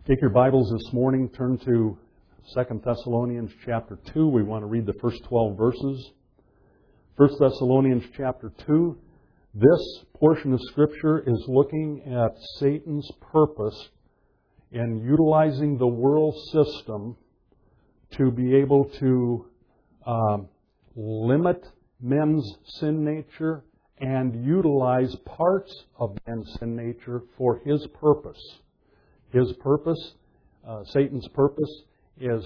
Take your Bibles this morning, turn to 2 Thessalonians chapter 2. We want to read the first 12 verses. 1 Thessalonians chapter 2. This portion of Scripture is looking at Satan's purpose in utilizing the world system to be able to limit men's sin nature and utilize parts of men's sin nature for his purpose. His purpose, Satan's purpose, is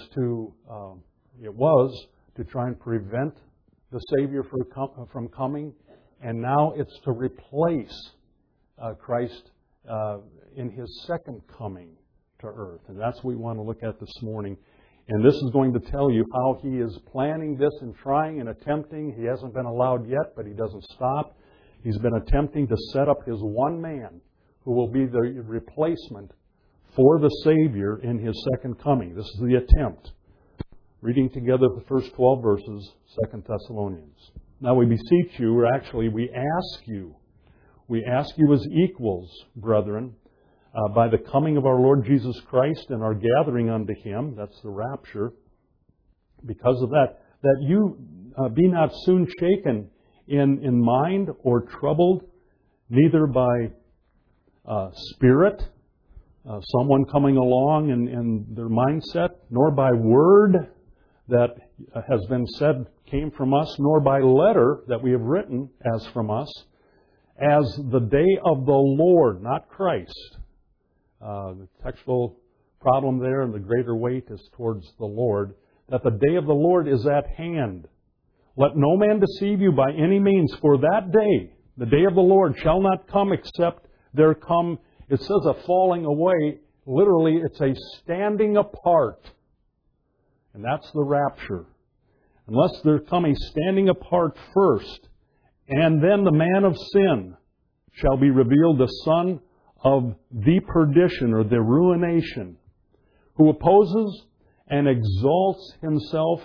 was to try and prevent the Savior from coming, and now it's to replace Christ in His second coming to earth. And that's what we want to look at this morning. And this is going to tell you how He is planning this and trying and attempting. He hasn't been allowed yet, but He doesn't stop. He's been attempting to set up His one man who will be the replacement for the Savior in His second coming. This is the attempt. Reading together the first 12 verses, 2 Thessalonians. Now we beseech you, or actually we ask you as equals, brethren, by the coming of our Lord Jesus Christ and our gathering unto Him, that's the rapture, because of that you be not soon shaken in mind or troubled, neither by spirit, someone coming along in their mindset, nor by word that has been said came from us, nor by letter that we have written as from us, as the day of the Lord, not Christ. The textual problem there and the greater weight is towards the Lord, that the day of the Lord is at hand. Let no man deceive you by any means, for that day, the day of the Lord, shall not come except there come, it says a falling away. Literally, it's a standing apart. And that's the rapture. Unless there come a standing apart first, and then the man of sin shall be revealed, the son of the perdition or the ruination, who opposes and exalts himself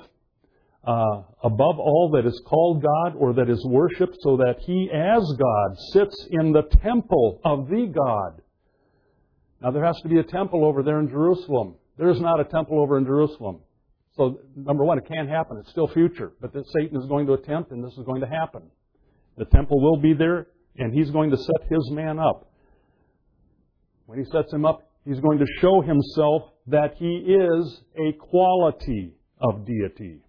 above all that is called God or that is worshipped, so that he as God sits in the temple of the God. Now there has to be a temple over there in Jerusalem. There is not a temple over in Jerusalem. So, number one, it can't happen. It's still future. But that Satan is going to attempt, and this is going to happen. The temple will be there, and he's going to set his man up. When he sets him up, he's going to show himself that he is a quality of deity.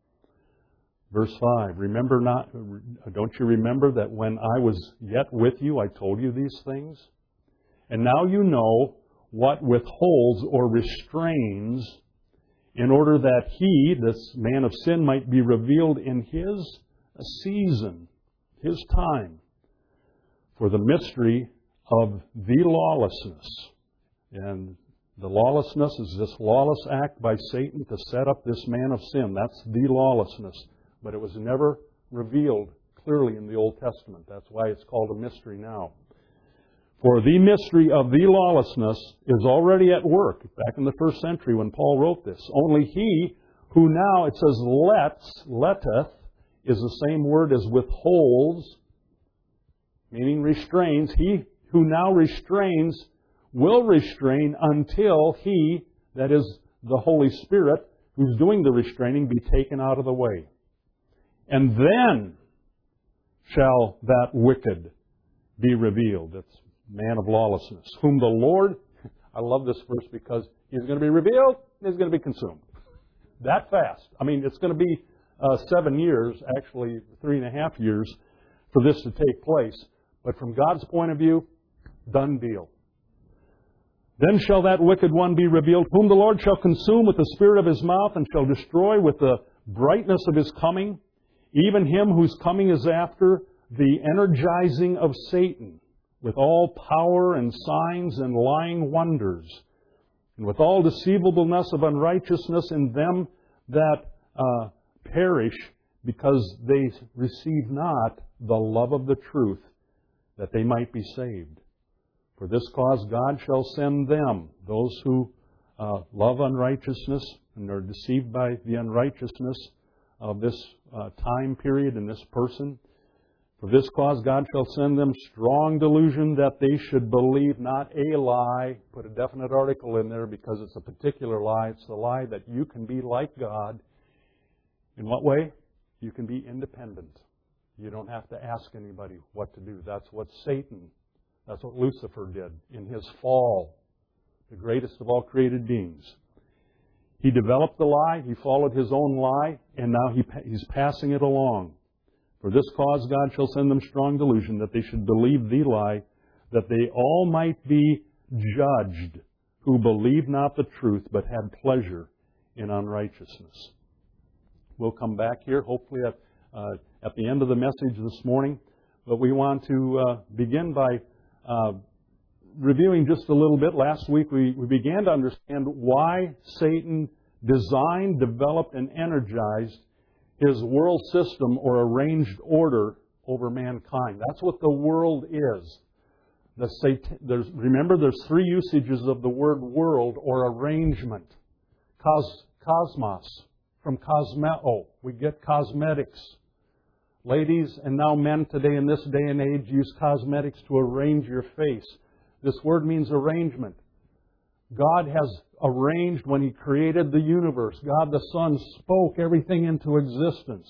Verse 5, don't you remember that when I was yet with you, I told you these things? And now you know what withholds or restrains, in order that he, this man of sin, might be revealed in his season, his time. For the mystery of the lawlessness. And the lawlessness is this lawless act by Satan to set up this man of sin. That's the lawlessness. But it was never revealed clearly in the Old Testament. That's why it's called a mystery now. For the mystery of the lawlessness is already at work. Back in the first century when Paul wrote this. Only he who now, it says letteth, is the same word as withholds, meaning restrains. He who now restrains will restrain until he, that is the Holy Spirit, who's doing the restraining, be taken out of the way. And then shall that wicked be revealed. That's man of lawlessness, whom the Lord, I love this verse because he's going to be revealed, he's going to be consumed. That fast. I mean, it's going to be 7 years, actually 3.5 years, for this to take place. But from God's point of view, done deal. Then shall that wicked one be revealed, whom the Lord shall consume with the spirit of His mouth, and shall destroy with the brightness of His coming, even him whose coming is after the energizing of Satan, with all power and signs and lying wonders, and with all deceivableness of unrighteousness in them that perish, because they receive not the love of the truth, that they might be saved. For this cause God shall send them, those who love unrighteousness and are deceived by the unrighteousness of this time period and this person, For this cause God shall send them strong delusion that they should believe not a lie. Put a definite article in there because it's a particular lie. It's the lie that you can be like God. In what way? You can be independent. You don't have to ask anybody what to do. That's what that's what Lucifer did in his fall, the greatest of all created beings. He developed the lie, he followed his own lie, and now he's passing it along. For this cause God shall send them strong delusion, that they should believe the lie, that they all might be judged, who believed not the truth, but had pleasure in unrighteousness. We'll come back here, hopefully at the end of the message this morning. But we want to begin by reviewing just a little bit. Last week we began to understand why Satan designed, developed, and energized his world system or arranged order over mankind. That's what the world is. Remember, there's three usages of the word world or arrangement. Cosmos, from cosmeo. We get cosmetics. Ladies and now men today in this day and age use cosmetics to arrange your face. This word means arrangement. God has arranged when He created the universe. God the Son spoke everything into existence.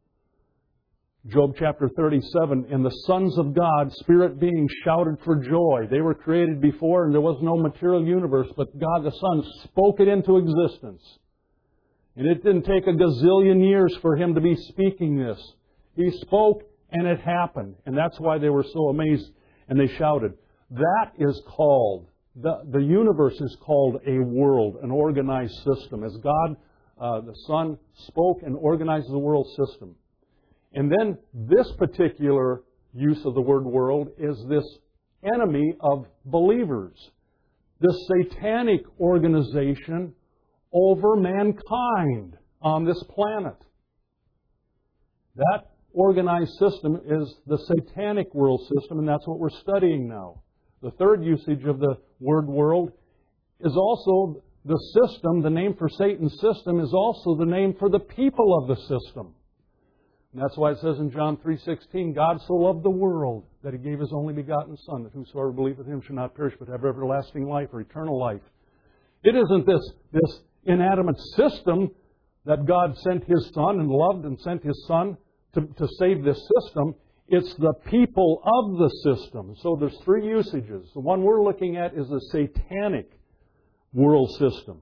Job chapter 37, and the sons of God, spirit beings, shouted for joy. They were created before and there was no material universe, but God the Son spoke it into existence. And it didn't take a gazillion years for Him to be speaking this. He spoke and it happened. And that's why they were so amazed and they shouted. That is called, the universe is called a world, an organized system. As God, the Son, spoke and organized the world system. And then this particular use of the word world is this enemy of believers. This satanic organization over mankind on this planet. That organized system is the satanic world system, and that's what we're studying now. The third usage of the word world is also the system. The name for Satan's system is also the name for the people of the system. And that's why it says in John 3:16, God so loved the world that He gave His only begotten Son, that whosoever believeth in Him shall not perish but have everlasting life or eternal life. It isn't this inanimate system that God sent His Son and loved and sent His Son to save this system. It's the people of the system. So there's three usages. The one we're looking at is the satanic world system.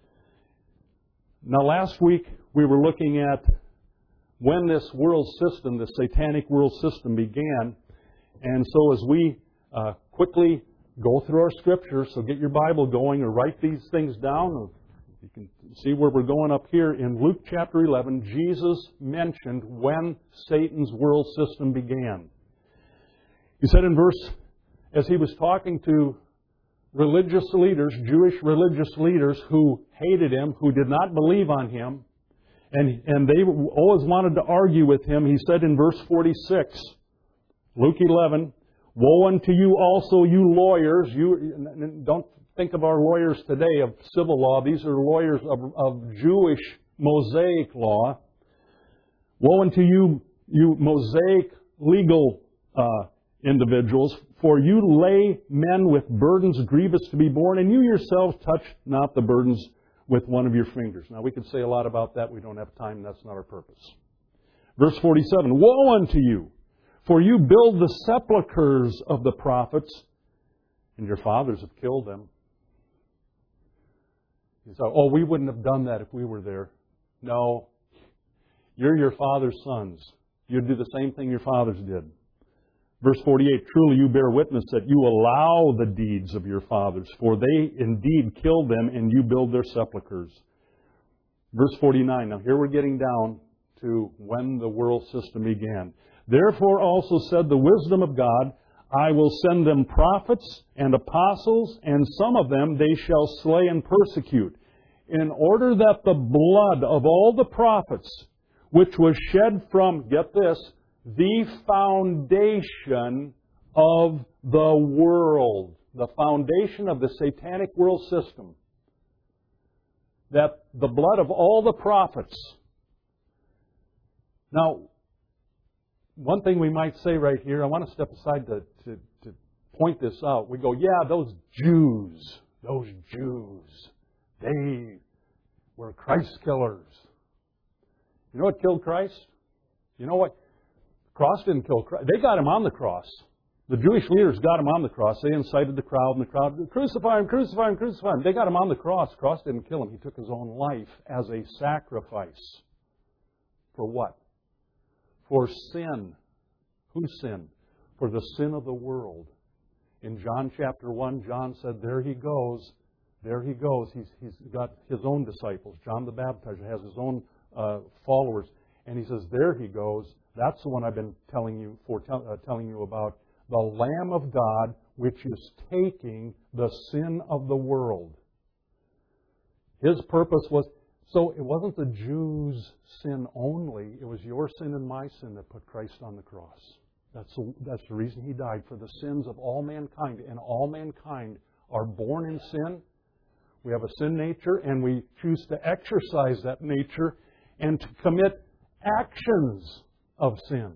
Now last week we were looking at when this world system, the satanic world system began. And so as we quickly go through our scriptures, so get your Bible going or write these things down. You can see where we're going up here. In Luke chapter 11, Jesus mentioned when Satan's world system began. He said in verse, as He was talking to religious leaders, Jewish religious leaders who hated Him, who did not believe on Him, and they always wanted to argue with Him, He said in verse 46, Luke 11, woe unto you also, you lawyers. Don't think of our lawyers today of civil law. These are lawyers of Jewish Mosaic law. Woe unto you, you Mosaic legal individuals, for you lay men with burdens grievous to be borne, and you yourselves touch not the burdens with one of your fingers. Now, we could say a lot about that. We don't have time. That's not our purpose. Verse 47, woe unto you, for you build the sepulchres of the prophets, and your fathers have killed them. You say, oh, we wouldn't have done that if we were there. No. You're your father's sons. You'd do the same thing your fathers did. Verse 48, truly you bear witness that you allow the deeds of your fathers, for they indeed killed them, and you build their sepulchres. Verse 49, now here we're getting down to when the world system began. Therefore also said the wisdom of God, I will send them prophets and apostles, and some of them they shall slay and persecute, in order that the blood of all the prophets, which was shed from, get this, the foundation of the world, the foundation of the satanic world system, that the blood of all the prophets. Now, one thing we might say right here, I want to step aside to point this out. We go, yeah, those Jews, they were Christ killers. You know what killed Christ? You know what? The cross didn't kill Christ. They got Him on the cross. The Jewish leaders got Him on the cross. They incited the crowd, and the crowd, crucify Him, crucify Him, crucify Him. They got Him on the cross. The cross didn't kill Him. He took His own life as a sacrifice. For what? For sin. Whose sin? For the sin of the world. In John chapter 1, John said, there he goes. There he goes. He's got his own disciples. John the Baptizer has his own followers. And he says, there he goes. That's the one I've been telling you about. The Lamb of God, which is taking the sin of the world. His purpose was, so it wasn't the Jews' sin only. It was your sin and my sin that put Christ on the cross. That's the reason He died, for the sins of all mankind. And all mankind are born in sin. We have a sin nature, and we choose to exercise that nature and to commit actions of sin.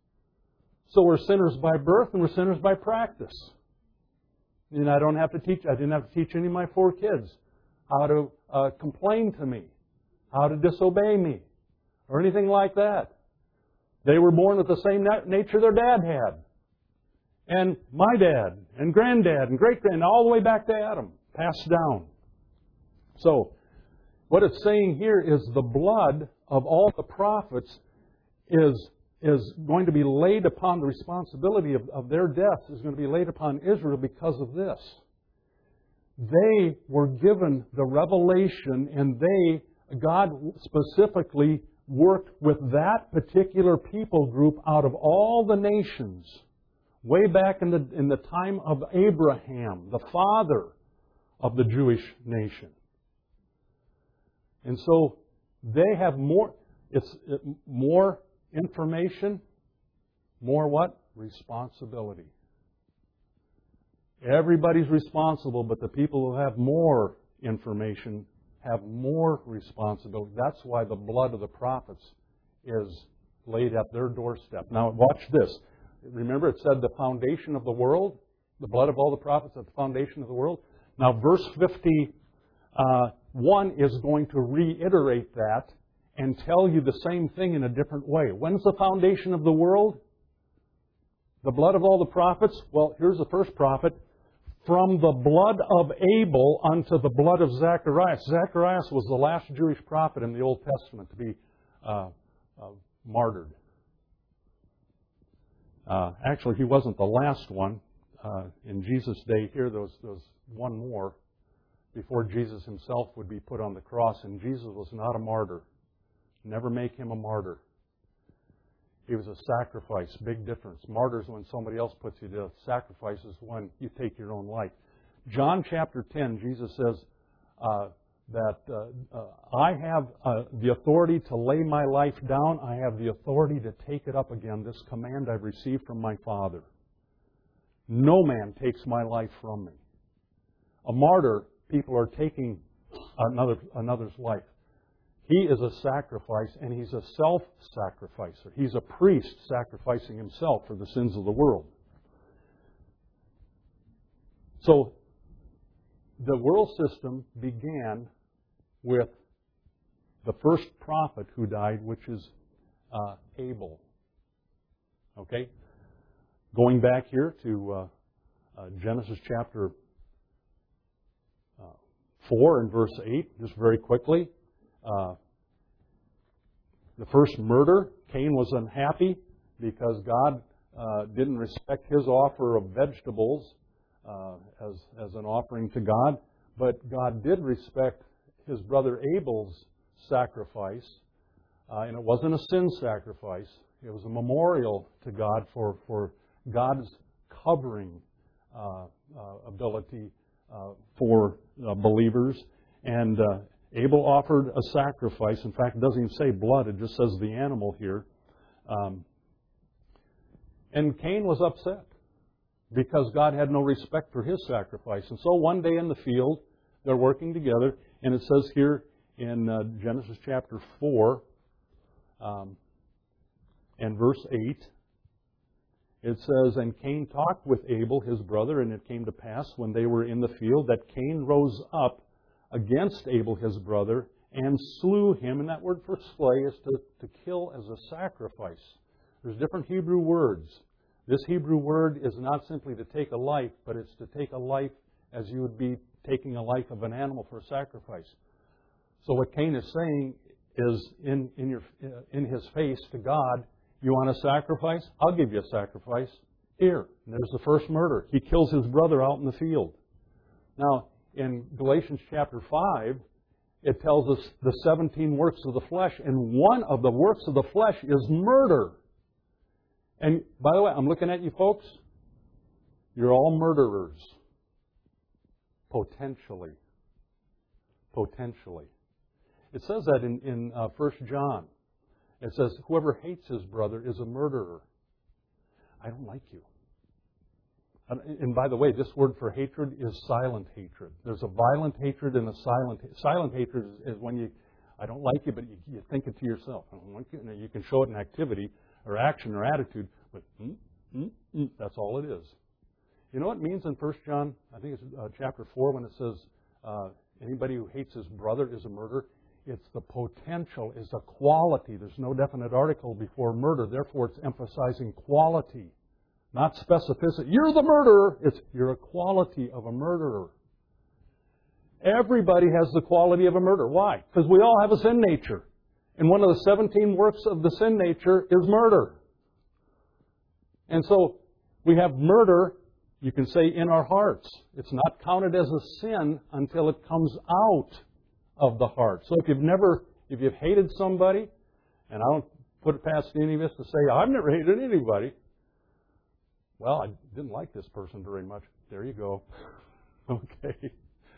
So we're sinners by birth and we're sinners by practice. And I didn't have to teach any of my 4 kids how to complain to me, how to disobey me, or anything like that. They were born with the same nature their dad had. And my dad, and granddad, and great-granddad, all the way back to Adam, passed down. So, what it's saying here is the blood of all the prophets is going to be laid upon, the responsibility of their deaths is going to be laid upon Israel because of this. They were given the revelation, and God specifically worked with that particular people group out of all the nations, way back in the time of Abraham, the father of the Jewish nation. And so they have more information, more what? Responsibility. Everybody's responsible, but the people who have more information have more responsibility. That's why the blood of the prophets is laid at their doorstep. Now watch this. Remember it said the foundation of the world? The blood of all the prophets at the foundation of the world? Now verse 51 is going to reiterate that and tell you the same thing in a different way. When's the foundation of the world? The blood of all the prophets? Well, here's the first prophet. From the blood of Abel unto the blood of Zacharias. Zacharias was the last Jewish prophet in the Old Testament to be martyred. Actually, he wasn't the last one. In Jesus' day here, there was one more before Jesus Himself would be put on the cross. And Jesus was not a martyr. Never make Him a martyr. He was a sacrifice. Big difference. Martyrs when somebody else puts you to death. Sacrifice is when you take your own life. John chapter 10, Jesus says that I have the authority to lay my life down. I have the authority to take it up again. This command I've received from my Father. No man takes my life from me. A martyr, people are taking another's life. He is a sacrifice, and He's a self-sacrificer. He's a priest sacrificing Himself for the sins of the world. So, the world system began with the first prophet who died, which is Abel. Okay? Going back here to Genesis chapter 4 and verse 8, just very quickly. The first murder, Cain was unhappy because God didn't respect his offer of vegetables as an offering to God. But God did respect his brother Abel's sacrifice. And it wasn't a sin sacrifice. It was a memorial to God for God's covering ability for believers. And Abel offered a sacrifice. In fact, it doesn't even say blood. It just says the animal here. And Cain was upset because God had no respect for his sacrifice. And so one day in the field, they're working together. And it says here in Genesis chapter 4 and verse 8, It says, and Cain talked with Abel, his brother, and it came to pass when they were in the field that Cain rose up against Abel, his brother, and slew him. And that word for slay is to kill as a sacrifice. There's different Hebrew words. This Hebrew word is not simply to take a life, but it's to take a life as you would be taking a life of an animal for a sacrifice. So what Cain is saying is in his face to God, you want a sacrifice? I'll give you a sacrifice. Here. And there's the first murder. He kills his brother out in the field. Now, in Galatians chapter 5, it tells us the 17 works of the flesh, and one of the works of the flesh is murder. And by the way, I'm looking at you folks. You're all murderers. Potentially. Potentially. It says that in 1 John. It says, whoever hates his brother is a murderer. I don't like you. And by the way, this word for hatred is silent hatred. There's a violent hatred and a silent hatred is when I don't like you, but you think it to yourself. I don't like you. You can show it in activity or action or attitude, but that's all it is. You know what it means in 1 John, I think it's chapter 4, when it says, anybody who hates his brother is a murderer? It's the potential, is a quality. There's no definite article before murder. Therefore, it's emphasizing quality, not specificity. You're the murderer. You're a quality of a murderer. Everybody has the quality of a murderer. Why? Because we all have a sin nature. And one of the 17 works of the sin nature is murder. And so we have murder, you can say, in our hearts. It's not counted as a sin until it comes out of the heart. So if you've hated somebody, and I don't put it past any of us to say, I've never hated anybody. Well, I didn't like this person very much. There you go. Okay.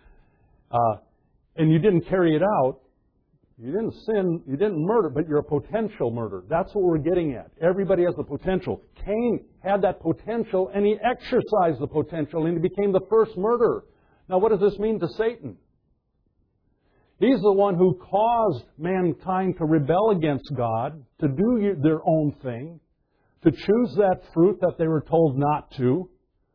And you didn't carry it out. You didn't sin. You didn't murder, but you're a potential murderer. That's what we're getting at. Everybody has the potential. Cain had that potential, and he exercised the potential, and he became the first murderer. Now, what does this mean to Satan? He's the one who caused mankind to rebel against God, to do their own thing, to choose that fruit that they were told not to.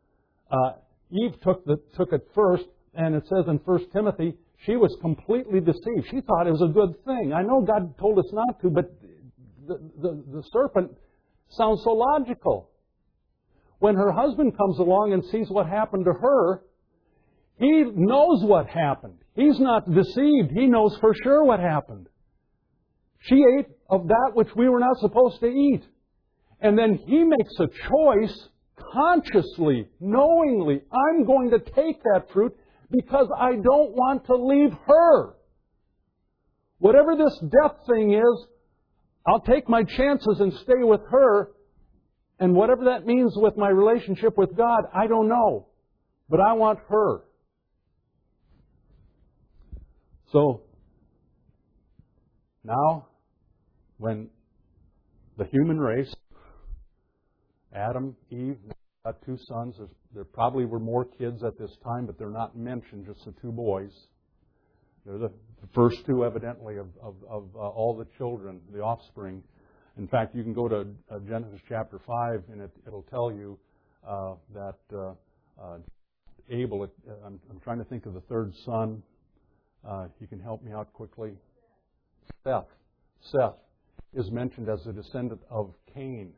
Eve took it first, and it says in 1 Timothy, she was completely deceived. She thought it was a good thing. I know God told us not to, but the serpent sounds so logical. When her husband comes along and sees what happened to her, he knows what happened. He's not deceived. He knows for sure what happened. She ate of that which we were not supposed to eat. And then he makes a choice consciously, knowingly. I'm going to take that fruit because I don't want to leave her. Whatever this death thing is, I'll take my chances and stay with her. And whatever that means with my relationship with God, I don't know. But I want her. So, now, when the human race, Adam, Eve, got two sons. There probably were more kids at this time, but they're not mentioned, just the two boys. They're the first two, evidently, of all the children, the offspring. In fact, you can go to Genesis chapter 5, and it'll tell you that Abel, I'm trying to think of the third son. You can help me out quickly. Seth. Seth is mentioned as a descendant of Cain.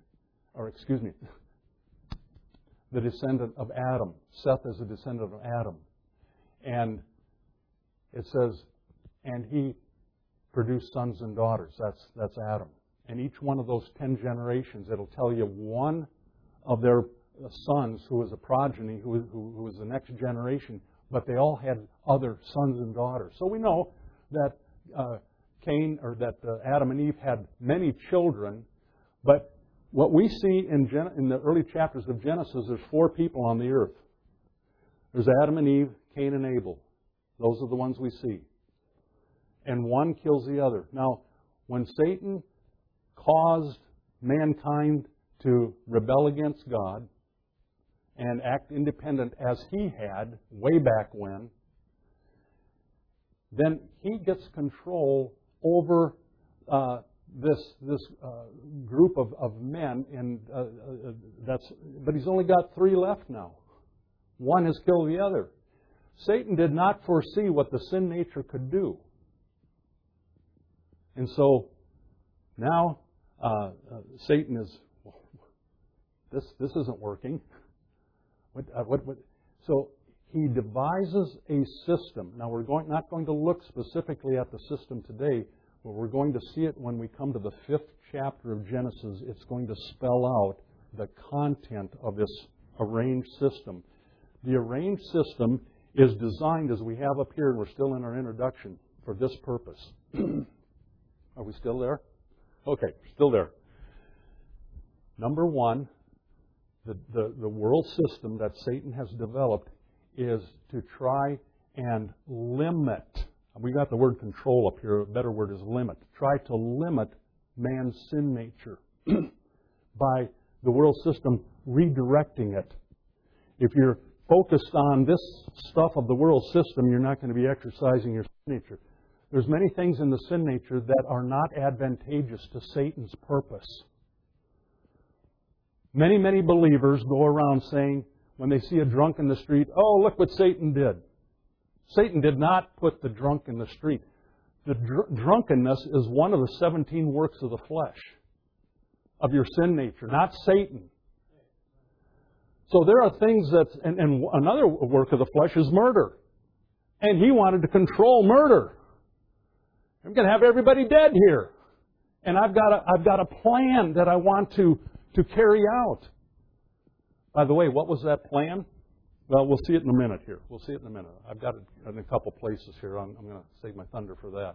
The descendant of Adam. Seth is a descendant of Adam. And it says, and he produced sons and daughters. That's Adam. And each one of those 10 generations, it'll tell you one of their sons who was a progeny, who was the next generation, but they all had other sons and daughters. So we know that Adam and Eve had many children, but what we see in the early chapters of Genesis, there's 4 people on the earth. There's Adam and Eve, Cain and Abel. Those are the ones we see. And one kills the other. Now, when Satan caused mankind to rebel against God and act independent as he had way back when, then he gets control over this group of men, and but he's only got 3 left now. One has killed the other. Satan did not foresee what the sin nature could do. And so now Satan is, this isn't working. So he devises a system. Now we're not going to look specifically at the system today, but we're going to see it when we come to the 5th chapter of Genesis. It's going to spell out the content of this arranged system. The arranged system is designed, as we have up here, and we're still in our introduction, for this purpose. Are we still there? Okay, still there. Number 1, the world system that Satan has developed is to try and limit. We got the word control up here. A better word is limit. Try to limit man's sin nature by the world system redirecting it. If you're focused on this stuff of the world system, you're not going to be exercising your sin nature. There's many things in the sin nature that are not advantageous to Satan's purpose. Many, many believers go around saying, when they see a drunk in the street, oh, look what Satan did. Satan did not put the drunk in the street. The drunkenness is one of the 17 works of the flesh, of your sin nature, not Satan. So there are things that, and another work of the flesh is murder. And he wanted to control murder. I'm going to have everybody dead here. And I've got a plan that I want to carry out. By the way, what was that plan? Well, we'll see it in a minute here. We'll see it in a minute. I've got it in a couple places here. I'm going to save my thunder for that.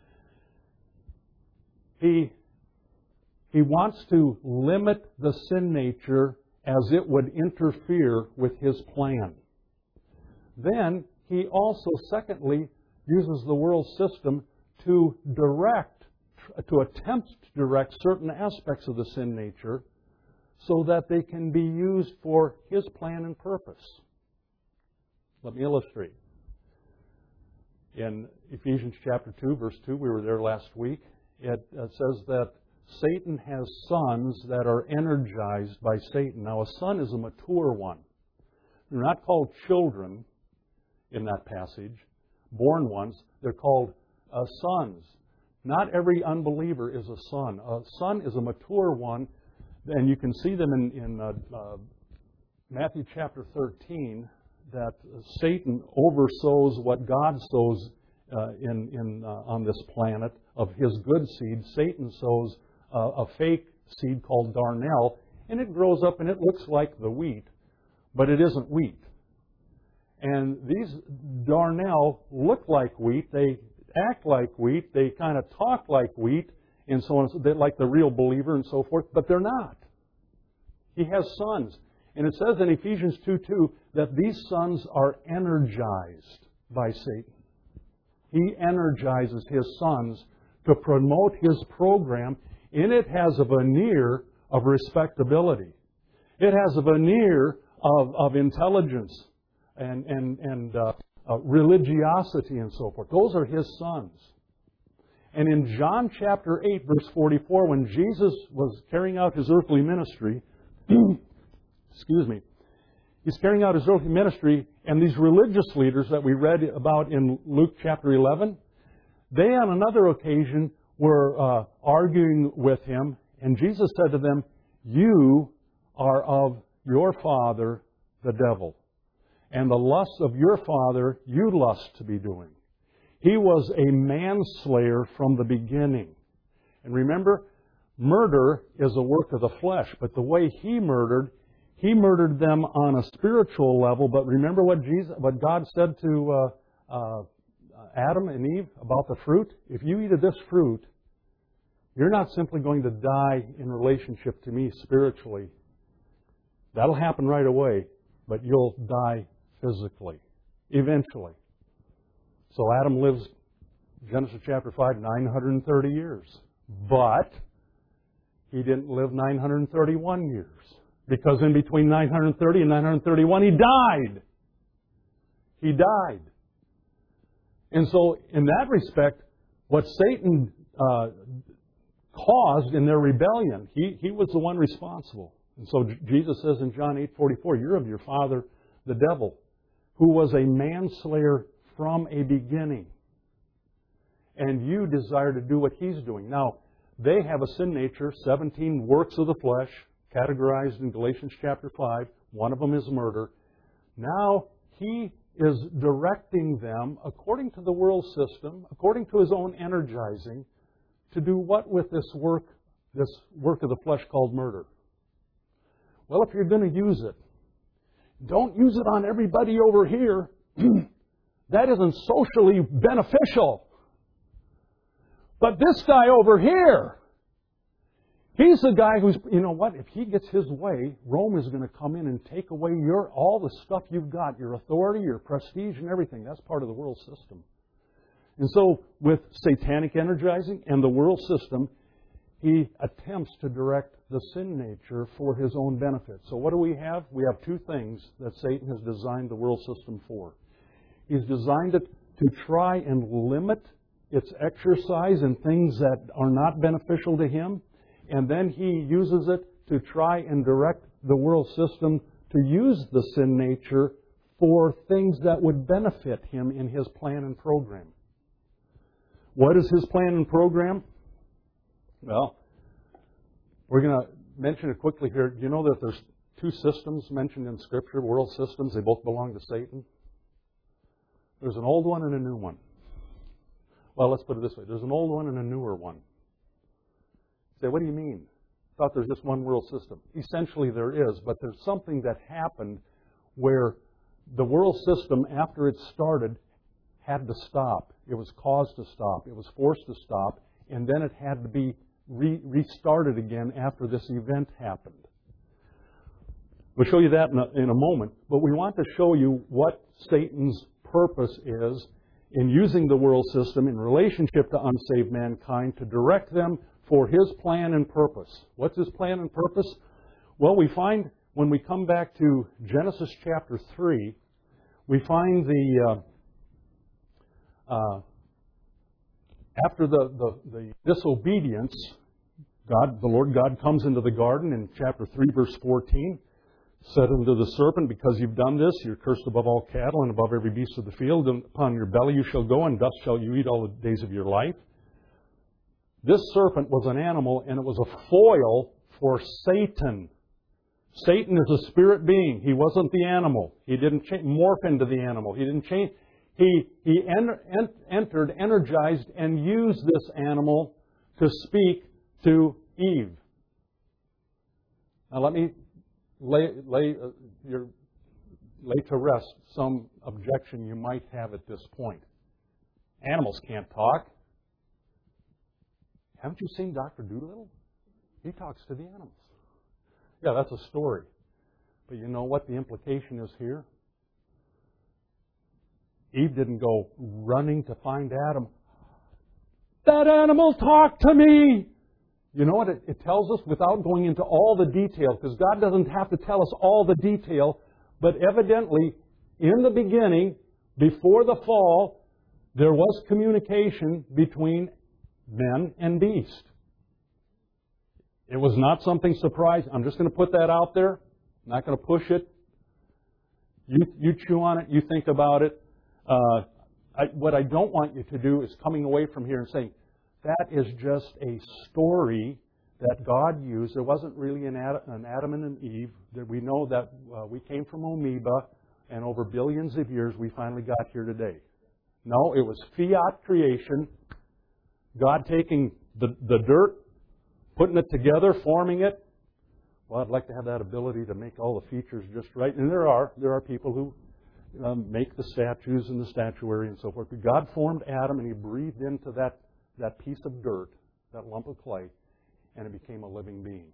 He wants to limit the sin nature as it would interfere with his plan. Then he also, secondly, uses the world system to attempt to direct certain aspects of the sin nature so that they can be used for his plan and purpose. Let me illustrate. In Ephesians chapter 2, verse 2, we were there last week, it says that Satan has sons that are energized by Satan. Now, a son is a mature one. They're not called children in that passage, born ones. They're called sons. Not every unbeliever is a son. A son is a mature one, and you can see them in Matthew chapter 13, that Satan oversows what God sows on this planet of his good seed. Satan sows a fake seed called darnel, and it grows up and it looks like the wheat, but it isn't wheat. And these darnel look like wheat, they act like wheat, they kind of talk like wheat, and so on, they're like the real believer and so forth, but they're not. He has sons. And it says in Ephesians 2:2 that these sons are energized by Satan. He energizes his sons to promote his program, and it has a veneer of respectability. It has a veneer of intelligence and religiosity and so forth. Those are his sons. And in John chapter 8, verse 44, when Jesus was carrying out his earthly ministry, he's carrying out his earthly ministry, and these religious leaders that we read about in Luke chapter 11, they on another occasion were arguing with him, and Jesus said to them, "You are of your father, the devil, and the lusts of your father you lust to be doing." He was a manslayer from the beginning. And remember, murder is a work of the flesh, but the way he murdered them on a spiritual level. But remember what God said to Adam and Eve about the fruit? If you eat of this fruit, you're not simply going to die in relationship to me spiritually. That'll happen right away, but you'll die physically, eventually. So Adam lives, Genesis chapter 5, 930 years. But he didn't live 931 years. Because in between 930 and 931, he died. He died. And so, in that respect, what Satan caused in their rebellion. He was the one responsible. And so Jesus says in John 8:44, you're of your father, the devil, who was a manslayer from a beginning. And you desire to do what he's doing. Now, they have a sin nature, 17 works of the flesh, categorized in Galatians chapter 5. One of them is murder. Now, he is directing them, according to the world system, according to his own energizing, to do what with this work of the flesh called murder? Well, if you're going to use it, don't use it on everybody over here. That isn't socially beneficial. But this guy over here, he's the guy who's, you know what, if he gets his way, Rome is going to come in and take away all the stuff you've got, your authority, your prestige, and everything. That's part of the world system. And so, with satanic energizing and the world system, he attempts to direct the sin nature for his own benefit. So what do we have? We have two things that Satan has designed the world system for. He's designed it to try and limit its exercise in things that are not beneficial to him. And then he uses it to try and direct the world system to use the sin nature for things that would benefit him in his plan and program. What is his plan and program? Well, we're going to mention it quickly here. Do you know that there's two systems mentioned in Scripture, world systems? They both belong to Satan. There's an old one and a new one. Well, let's put it this way. There's an old one and a newer one. You say, what do you mean? I thought there's just one world system. Essentially there is, but there's something that happened where the world system, after it started, had to stop. It was caused to stop. It was forced to stop. And then it had to be restarted again after this event happened. We'll show you that in a moment. But we want to show you what Satan's purpose is in using the world system in relationship to unsaved mankind to direct them for his plan and purpose. What's his plan and purpose? Well, we find when we come back to Genesis chapter 3, we find after the disobedience, the Lord God comes into the garden in chapter 3, verse 14, said unto the serpent, because you've done this, you're cursed above all cattle and above every beast of the field, and upon your belly you shall go, and dust shall you eat all the days of your life. This serpent was an animal, and it was a foil for Satan. Satan is a spirit being. He wasn't the animal. He didn't morph into the animal. He didn't change. He entered, energized, and used this animal to speak to Eve. Now let me lay to rest some objection you might have at this point. Animals can't talk. Haven't you seen Dr. Dolittle? He talks to the animals. Yeah, that's a story. But you know what the implication is here? Eve didn't go running to find Adam. That animal talked to me! You know what it tells us without going into all the detail, because God doesn't have to tell us all the detail, but evidently, in the beginning, before the fall, there was communication between men and beast. It was not something surprising. I'm just going to put that out there. I'm not going to push it. You chew on it. You think about it. What I don't want you to do is coming away from here and saying, that is just a story that God used. There wasn't really an Adam and an Eve. We know that we came from amoeba, and over billions of years we finally got here today. No, it was fiat creation. God taking the dirt, putting it together, forming it. Well, I'd like to have that ability to make all the features just right. And there are people who make the statues and the statuary and so forth. But God formed Adam, and He breathed into that piece of dirt, that lump of clay, and it became a living being.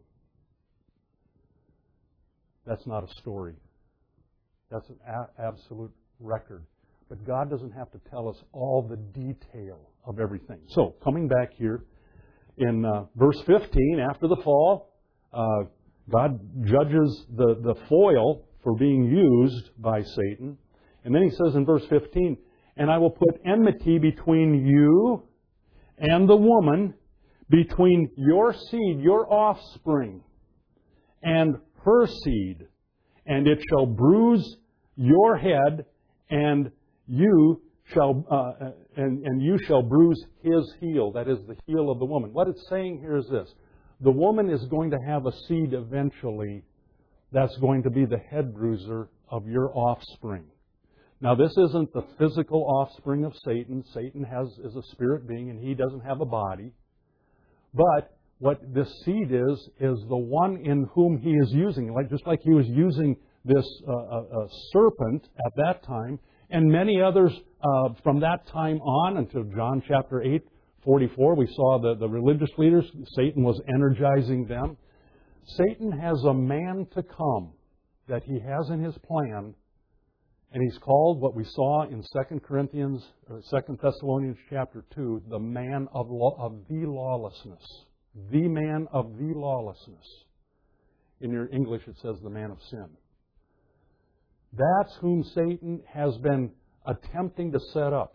That's not a story. That's an absolute record. But God doesn't have to tell us all the detail of everything. So, coming back here, in verse 15, after the fall, God judges the foil for being used by Satan. And then He says in verse 15, and I will put enmity between you and the woman, between your seed, your offspring, and her seed, and it shall bruise your head, and you shall bruise his heel. That is the heel of the woman. What it's saying here is this: the woman is going to have a seed eventually that's going to be the head bruiser of your offspring. Now, this isn't the physical offspring of Satan. Satan is a spirit being, and he doesn't have a body. But what this seed is the one in whom he is using, just like he was using this serpent at that time, and many others from that time on until John chapter 8:44. We saw the religious leaders. Satan was energizing them. Satan has a man to come that he has in his plan, and he's called, what we saw in 2 Thessalonians chapter 2, the man of the lawlessness. The man of the lawlessness. In your English it says the man of sin. That's whom Satan has been attempting to set up.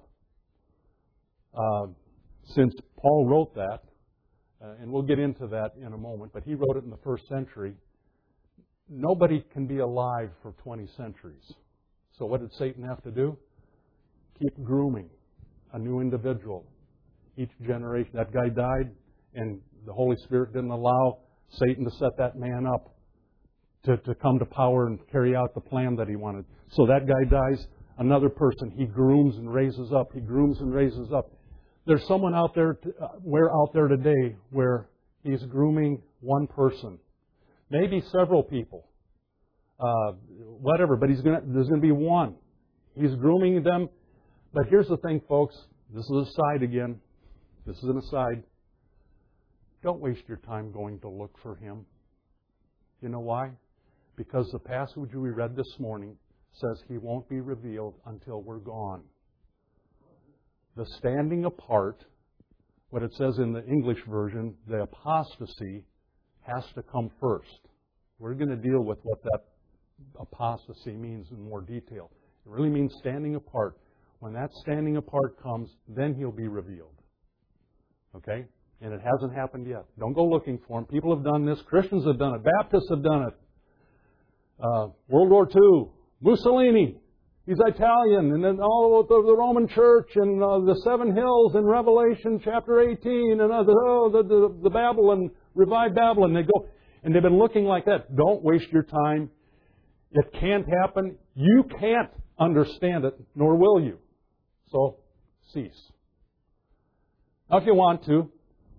Since Paul wrote that, and we'll get into that in a moment, but he wrote it in the first century. Nobody can be alive for 20 centuries. So what did Satan have to do? Keep grooming a new individual. Each generation. That guy died, and the Holy Spirit didn't allow Satan to set that man up to come to power and carry out the plan that he wanted. So that guy dies, another person he grooms and raises up. He grooms and raises up. There's someone out there, today where he's grooming one person. Maybe several people. Whatever, but there's going to be one. He's grooming them. But here's the thing, folks. This is an aside again. This is an aside. Don't waste your time going to look for him. You know why? Because the passage we read this morning says he won't be revealed until we're gone. The standing apart, what it says in the English version, the apostasy, has to come first. We're going to deal with what that apostasy means in more detail. It really means standing apart. When that standing apart comes, then he'll be revealed. Okay? And it hasn't happened yet. Don't go looking for him. People have done this. Christians have done it. Baptists have done it. World War II. Mussolini. He's Italian. And then all of the Roman Church and the Seven Hills in Revelation chapter 18 and the Babylon, revived Babylon. They go, and they've been looking like that. Don't waste your time. It can't happen. You can't understand it, nor will you. So, cease. Now, if you want to,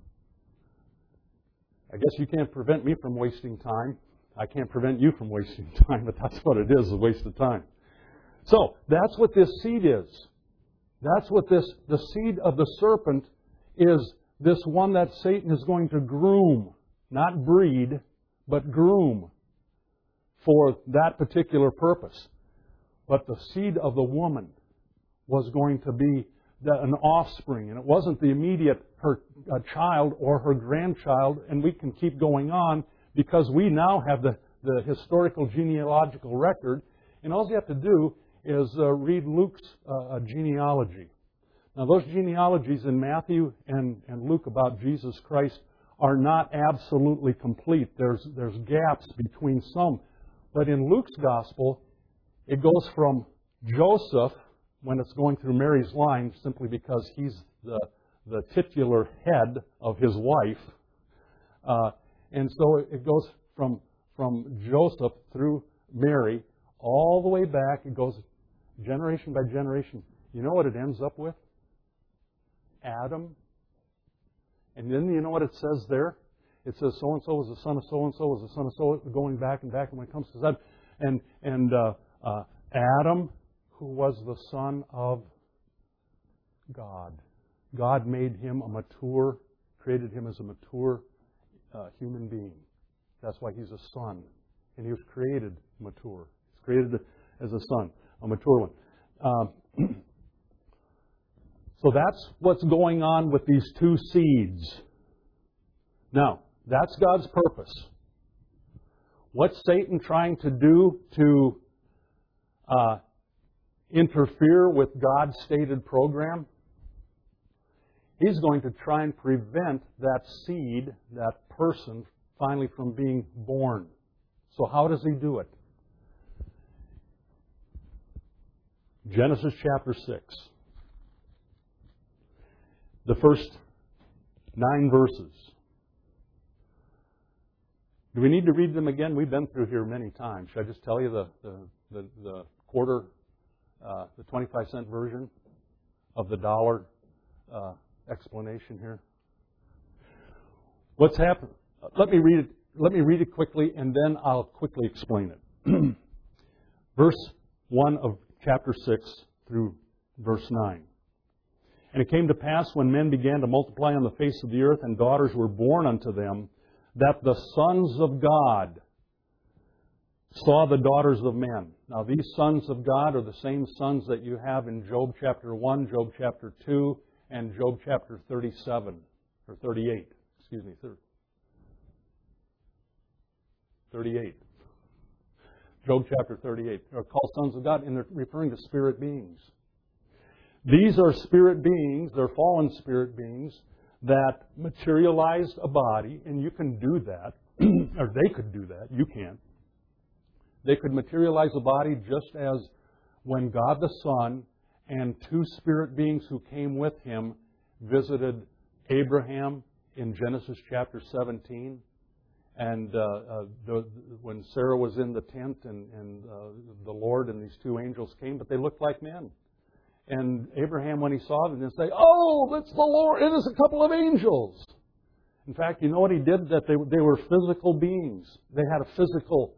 I guess you can't prevent me from wasting time. I can't prevent you from wasting time, but that's what it is, a waste of time. So, that's what this seed is. That's what the seed of the serpent is, this one that Satan is going to groom. Not breed, but groom for that particular purpose. But the seed of the woman was going to be an offspring. And it wasn't the immediate her child or her grandchild. And we can keep going on because we now have the historical genealogical record. And all you have to do is read Luke's genealogy. Now, those genealogies in Matthew and Luke about Jesus Christ are not absolutely complete. There's gaps between some. But in Luke's Gospel, it goes from Joseph, when it's going through Mary's line, simply because he's the titular head of his wife. And so it goes from Joseph through Mary all the way back. It goes generation by generation. You know what it ends up with? Adam. And then you know what it says there? It says so-and-so was the son of so-and-so was the son of so, going back and back. And when it comes to that, and Adam, who was the son of God. God made him created him as a mature human being. That's why he's a son. And he was created mature. He's created as a son, a mature one. So that's what's going on with these two seeds. Now, that's God's purpose. What's Satan trying to do to interfere with God's stated program? He's going to try and prevent that seed, that person, finally from being born. So how does he do it? Genesis chapter 6. The first 9 verses. Do we need to read them again? We've been through here many times. Should I just tell you the quarter, the 25-cent version of the dollar explanation here? What's happened? Let me read it quickly, and then I'll quickly explain it. Verse 1 of chapter 6 through verse 9. And it came to pass when men began to multiply on the face of the earth, and daughters were born unto them, that the sons of God saw the daughters of men. Now these sons of God are the same sons that you have in Job chapter 1, Job chapter 2, and Job chapter 37, or 38. Excuse me, 38. Job chapter 38. They're called sons of God, and they're referring to spirit beings. These are spirit beings, they're fallen spirit beings, that materialized a body, and you can do that, or they could do that, you can't. They could materialize a body just as when God the Son and 2 spirit beings who came with Him visited Abraham in Genesis chapter 17. And when Sarah was in the tent and the Lord and these 2 angels came, but they looked like men. And Abraham, when he saw them, didn't say, "Oh, that's the Lord, it is a couple of angels." In fact, you know what he did? That they were physical beings. They had a physical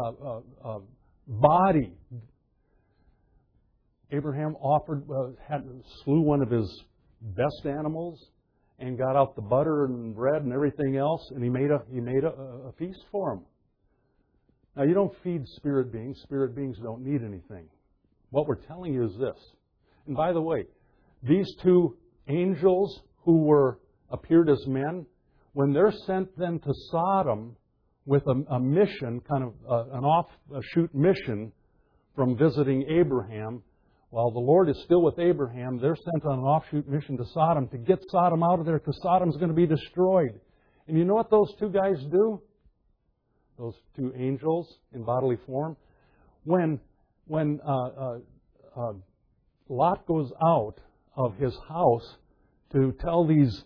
body. Abraham slew one of his best animals and got out the butter and bread and everything else, and he made a feast for them. Now, you don't feed spirit beings. Spirit beings don't need anything. What we're telling you is this. And by the way, these 2 angels who appeared as men, when they're sent then to Sodom with a mission, kind of an offshoot mission from visiting Abraham, while the Lord is still with Abraham, they're sent on an offshoot mission to Sodom to get Sodom out of there because Sodom's going to be destroyed. And you know what those 2 guys do? Those 2 angels in bodily form? When Lot goes out of his house to tell these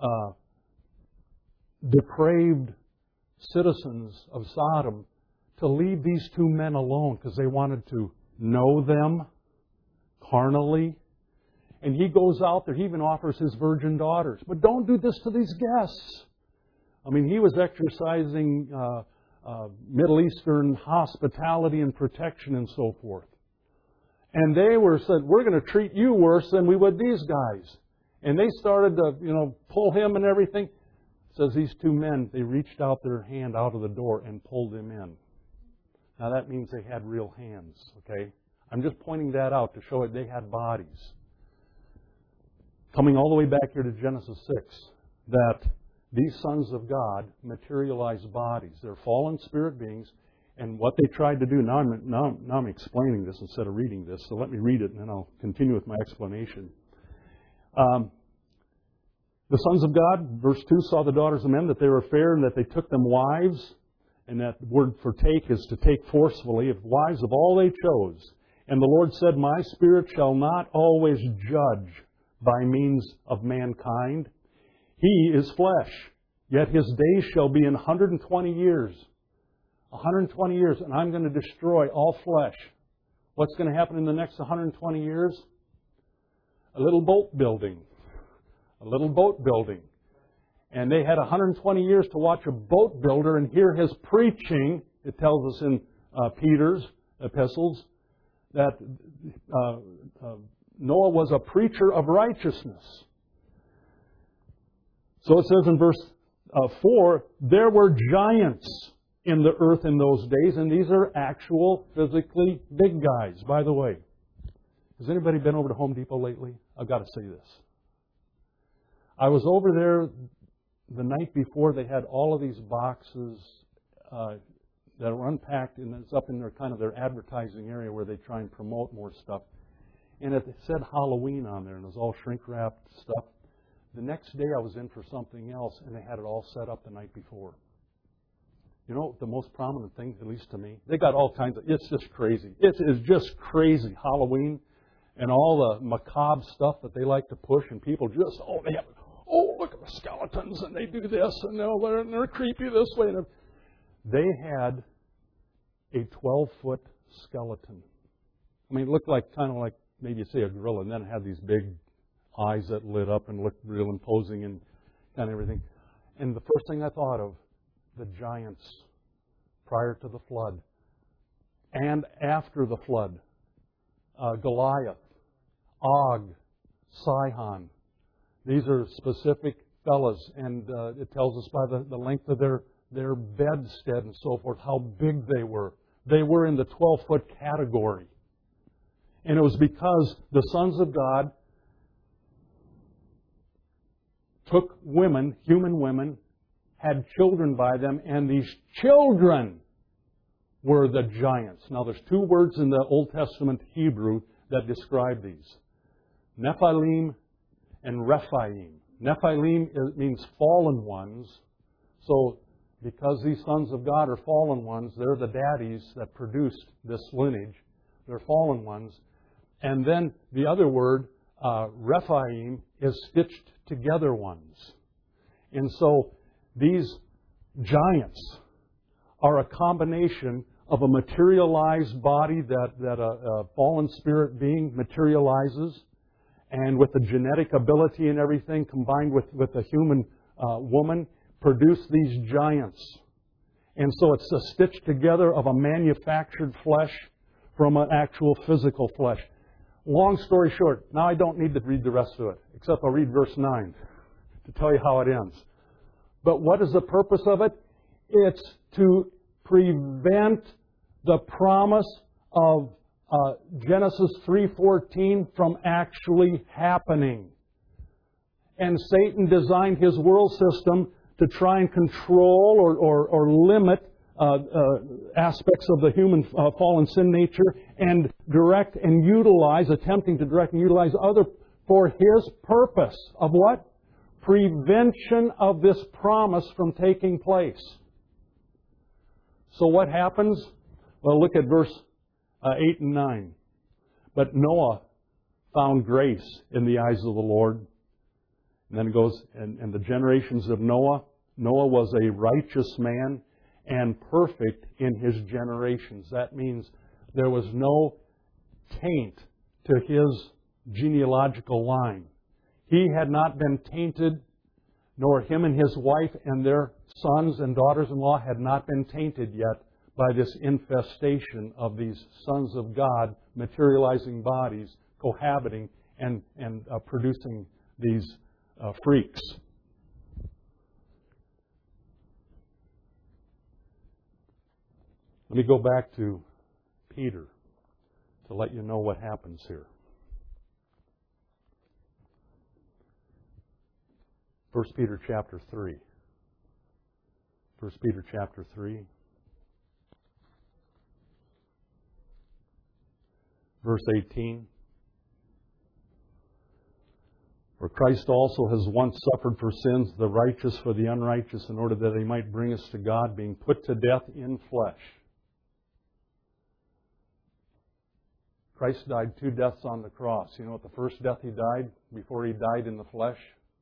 depraved citizens of Sodom to leave these 2 men alone because they wanted to know them carnally. And he goes out there, he even offers his virgin daughters. But don't do this to these guests. I mean, he was exercising Middle Eastern hospitality and protection and so forth. And they said, "We're going to treat you worse than we would these guys." And they started to, pull him and everything. It says these 2 men, they reached out their hand out of the door and pulled him in. Now that means they had real hands, okay? I'm just pointing that out to show that they had bodies. Coming all the way back here to Genesis 6, that these sons of God materialize bodies. They're fallen spirit beings. And what they tried to do, now I'm explaining this instead of reading this, so let me read it and then I'll continue with my explanation. The sons of God, verse 2, saw the daughters of men, that they were fair and that they took them wives. And that word for take is to take forcefully, of wives of all they chose. And the Lord said, "My spirit shall not always judge by means of mankind. He is flesh, yet his days shall be 120 years. 120 years, and I'm going to destroy all flesh." What's going to happen in the next 120 years? A little boat building. A little boat building. And they had 120 years to watch a boat builder and hear his preaching. It tells us in Peter's epistles that Noah was a preacher of righteousness. So it says in verse 4, there were giants in the earth in those days, and these are actual, physically big guys, by the way. Has anybody been over to Home Depot lately? I've got to say this. I was over there the night before. They had all of these boxes that were unpacked, and it's up in their kind of their advertising area where they try and promote more stuff. And it said Halloween on there, and it was all shrink-wrapped stuff. The next day I was in for something else, and they had it all set up the night before. You know, the most prominent thing, at least to me, they got all kinds of, it's just crazy. It is just crazy. Halloween and all the macabre stuff that they like to push, and people just, look at the skeletons, and they do this, and they're creepy this way. And they had a 12-foot skeleton. I mean, it looked like kind of like maybe you say a gorilla, and then it had these big eyes that lit up and looked real imposing and kind of everything. And the first thing I thought of, the giants prior to the flood and after the flood. Goliath, Og, Sihon. These are specific fellas, and it tells us by the length of their bedstead and so forth how big they were. They were in the 12-foot category. And it was because the sons of God took women, human women, had children by them, and these children were the giants. Now, there's two words in the Old Testament Hebrew that describe these. Nephilim and Rephaim. Nephilim means fallen ones. So, because these sons of God are fallen ones, they're the daddies that produced this lineage. They're fallen ones. And then the other word, Rephaim, is stitched together ones. And so these giants are a combination of a materialized body that a fallen spirit being materializes, and with the genetic ability and everything combined with a human woman, produce these giants. And so it's a stitch together of a manufactured flesh from an actual physical flesh. Long story short, now I don't need to read the rest of it, except I'll read verse 9 to tell you how it ends. But what is the purpose of it? It's to prevent the promise of Genesis 3:14 from actually happening. And Satan designed his world system to try and control or limit aspects of the human fallen sin nature and direct and utilize, attempting to direct and utilize other for his purpose of what? Prevention of this promise from taking place. So what happens? Well, look at verse 8 and 9. But Noah found grace in the eyes of the Lord. And then it goes, and the generations of Noah. Noah was a righteous man and perfect in his generations. That means there was no taint to his genealogical line. He had not been tainted, nor him and his wife and their sons and daughters-in-law had not been tainted yet by this infestation of these sons of God materializing bodies, cohabiting and producing these freaks. Let me go back to Peter to let you know what happens here. 1 Peter chapter 3. 1 Peter chapter 3. Verse 18. For Christ also has once suffered for sins, the righteous for the unrighteous, in order that He might bring us to God, being put to death in flesh. Christ died 2 deaths on the cross. You know what the first death He died before He died in the flesh?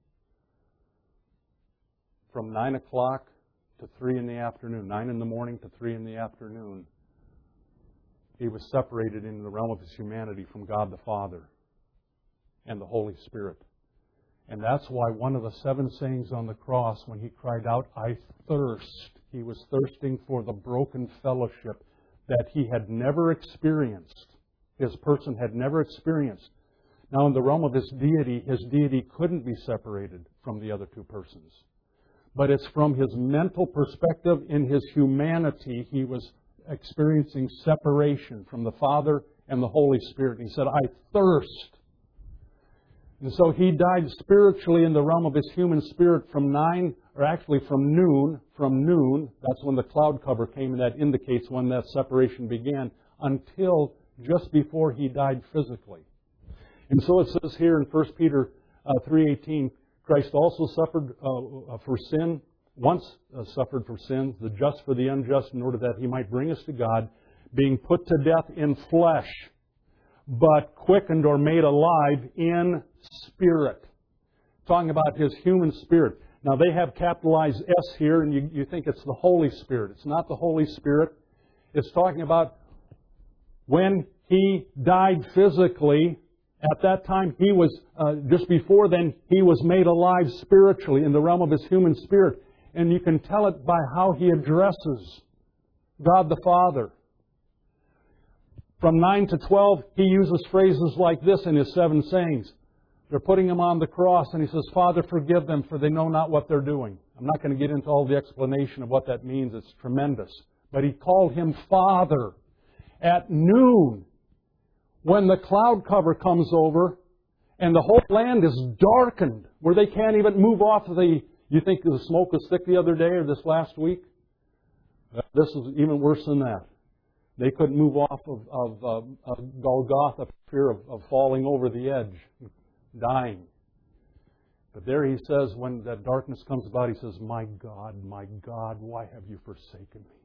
From 9 o'clock to 3 in the afternoon, 9 in the morning to 3 in the afternoon, He was separated in the realm of His humanity from God the Father and the Holy Spirit. And that's why one of the 7 sayings on the cross, when He cried out, "I thirst," He was thirsting for the broken fellowship that He had never experienced. His person had never experienced. Now, in the realm of His deity couldn't be separated from the other 2 persons. But it's from His mental perspective, in His humanity, He was experiencing separation from the Father and the Holy Spirit. He said, "I thirst." And so He died spiritually in the realm of His human spirit from noon, that's when the cloud cover came, and that indicates when that separation began, until just before He died physically. And so it says here in 1 Peter 3:18, Christ also suffered for sin, once suffered for sins, the just for the unjust, in order that He might bring us to God, being put to death in flesh, but quickened or made alive in spirit. Talking about His human spirit. Now they have capitalized S here, and you think it's the Holy Spirit. It's not the Holy Spirit. It's talking about when He died physically. At that time, He was, just before then, He was made alive spiritually in the realm of His human spirit. And you can tell it by how He addresses God the Father. From 9 to 12, He uses phrases like this in His 7 sayings. They're putting Him on the cross, and He says, Father, forgive them, for they know not what they're doing. I'm not going to get into all the explanation of what that means. It's tremendous. But He called Him Father. At noon, when the cloud cover comes over and the whole land is darkened, where they can't even move off of the... You think the smoke was thick the other day or this last week? This is even worse than that. They couldn't move off of Golgotha for fear of falling over the edge, dying. But there He says, when that darkness comes about, He says, my God, why have you forsaken me?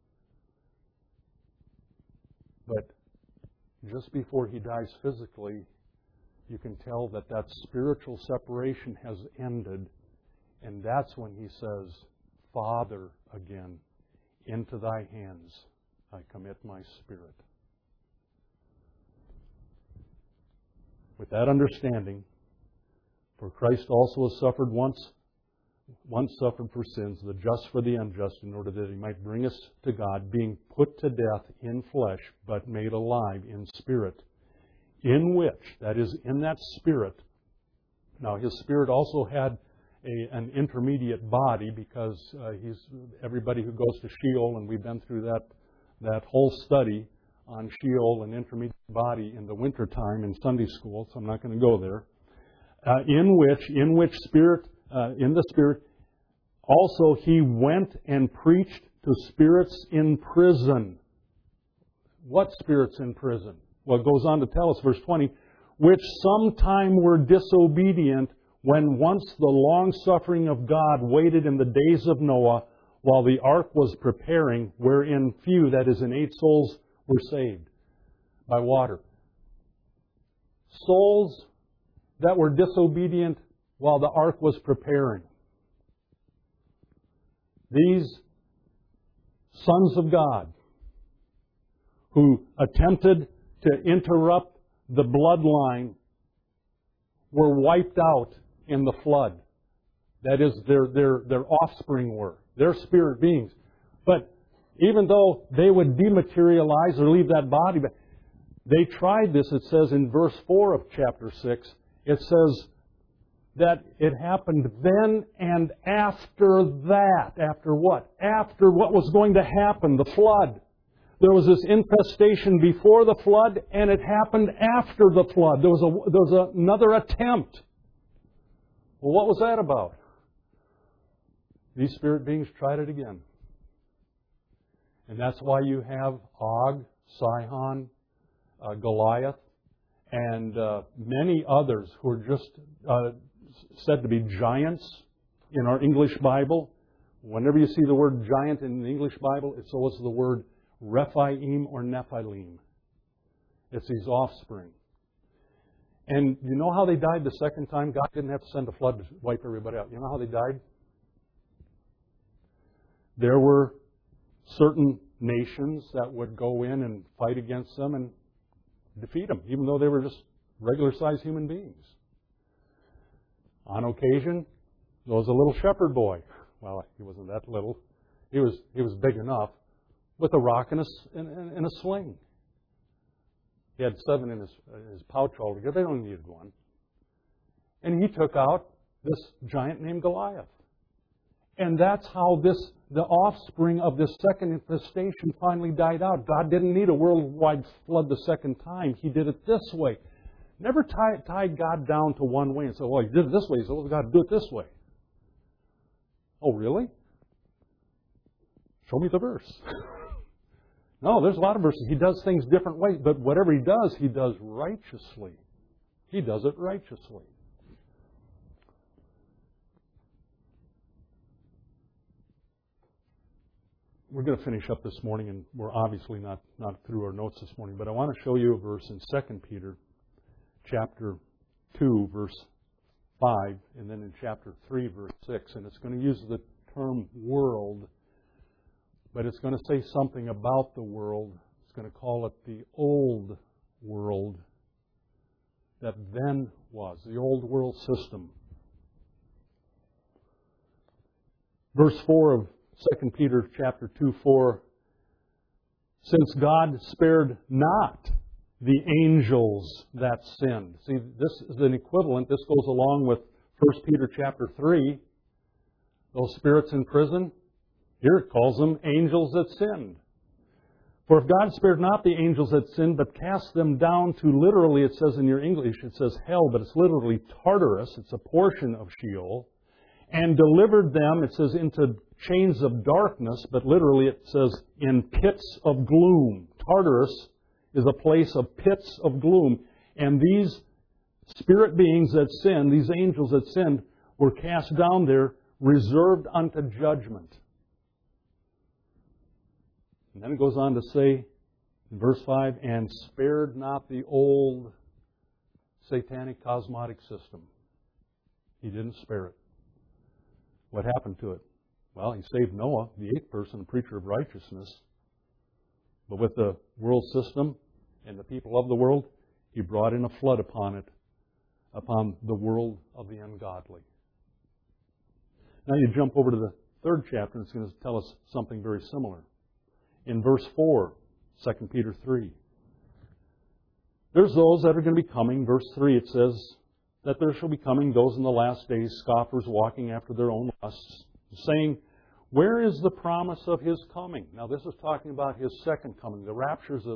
But just before He dies physically, you can tell that spiritual separation has ended. And that's when He says, Father, again, into Thy hands I commit my spirit. With that understanding, for Christ also has suffered once suffered for sins, the just for the unjust, in order that He might bring us to God, being put to death in flesh, but made alive in spirit, in which, that is, in that spirit. Now, His spirit also had an intermediate body, because everybody who goes to Sheol, and we've been through that whole study on Sheol and intermediate body in the wintertime in Sunday school, so I'm not going to go there. In which spirit, in the Spirit, also He went and preached to spirits in prison. What spirits in prison? Well, it goes on to tell us, verse 20, which sometime were disobedient, when once the long-suffering of God waited in the days of Noah, while the ark was preparing, wherein few, that is, in 8 souls, were saved by water. Souls that were disobedient while the ark was preparing. These sons of God who attempted to interrupt the bloodline were wiped out in the flood. That is, their offspring were. Their spirit beings. But even though they would dematerialize or leave that body, but they tried this, it says in verse 4 of chapter 6, it says that it happened then and after that. After what? After what was going to happen, the flood. There was this infestation before the flood, and it happened after the flood. There was another attempt. Well, what was that about? These spirit beings tried it again. And that's why you have Og, Sihon, Goliath, and many others who are just said to be giants in our English Bible. Whenever you see the word giant in the English Bible, it's always the word Rephaim or Nephilim. It's these offspring. And you know how they died the second time? God didn't have to send a flood to wipe everybody out. You know how they died? There were certain nations that would go in and fight against them and defeat them, even though they were just regular-sized human beings. On occasion, there was a little shepherd boy. Well, he wasn't that little. He was big enough, with a rock and a sling. He had 7 in his pouch altogether. They only needed 1. And he took out this giant named Goliath. And that's how the offspring of this second infestation finally died out. God didn't need a worldwide flood the second time. He did it this way. Never tie God down to one way and say, well, He did it this way, so we've got to do it this way. Oh, really? Show me the verse. No, there's a lot of verses. He does things different ways, but whatever He does righteously. He does it righteously. we're going to finish up this morning, and we're obviously not through our notes this morning, but I want to show you a verse in 2 Peter chapter 2, verse 5, and then in chapter 3, verse 6. And it's going to use the term world, but it's going to say something about the world. It's going to call it the old world that then was, the old world system. Verse 4 of 2 Peter chapter 2:4, since God spared not the angels that sinned. See, this is an equivalent. This goes along with 1 Peter chapter 3. Those spirits in prison, here it calls them angels that sinned. For if God spared not the angels that sinned, but cast them down to, literally it says in your English, it says hell, but it's literally Tartarus. It's a portion of Sheol. And delivered them, it says, into chains of darkness, but literally it says in pits of gloom. Tartarus is a place of pits of gloom. And these spirit beings that sinned, these angels that sinned, were cast down there, reserved unto judgment. And then it goes on to say, in verse 5, and spared not the old satanic cosmotic system. He didn't spare it. What happened to it? Well, He saved Noah, the eighth person, a preacher of righteousness. But with the world system and the people of the world, He brought in a flood upon it, upon the world of the ungodly. Now you jump over to the third chapter, and it's going to tell us something very similar. In verse 4, 2 Peter 3. There's those that are going to be coming. Verse 3, it says that there shall be coming those in the last days, scoffers walking after their own lusts, saying, where is the promise of His coming? Now this is talking about His second coming. The rapture is